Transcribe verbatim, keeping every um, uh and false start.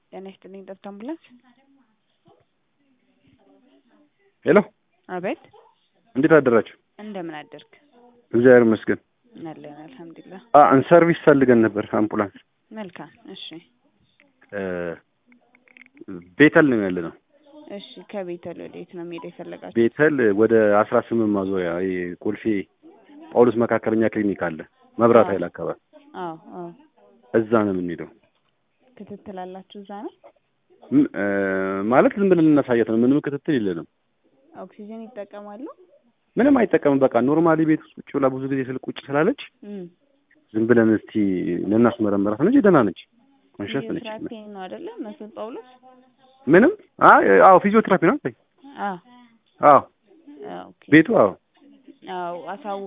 ጤና ይስጥልኝ ጠብታ አምቡላንስ። ሄሎ አቤት። እንዴት አደራችሁ? እንደምን አደርክ? እግዚአብሔር ይመስገን። አለን አልሐምዱሊላህ። አ አን ሰርቪስ ፈልገን ነበር አምቡላንስ። መልካም እሺ። እ ቤተል ነው ያለነው። እሺ ከቤተል ወዴት ነው መሄድ የፈለጋችሁ? ቤተል ወደ አስራ ስምንት ማዞሪያ ኮልፌ ጳውሎስ መካከለኛ ክሊኒክ አለ መብራት ኃይል አካባቢ። አዎ አዎ እዛ ነው የምንሄደው። ክትትል አላችሁ እዛ ነው? ማለት ዝም ብለን እናሳያት ነው። ምንም ክትትል የለንም። ኦክሲጅን ይጠቀማሉ? ምንም አይጠቀምም። በቃ ኖርማሊ ቤት ውስጥ ቁጭ ብላ ብዙ ጊዜ ስልክ ቁጭ ስላለች ዝም ብለን እስቲ ለናስመረምራት ነው እንጂ ደህና ነች። ኮንሽስ ነች። ፊዚዮቴራፒ ነው አይደለ? መስል ጳውሎስ ምንም አይ አዎ ፊዚዮቴራፒ ነው። አዎ አዎ ኦኬ ቤቱ አዎ አዎ አሳው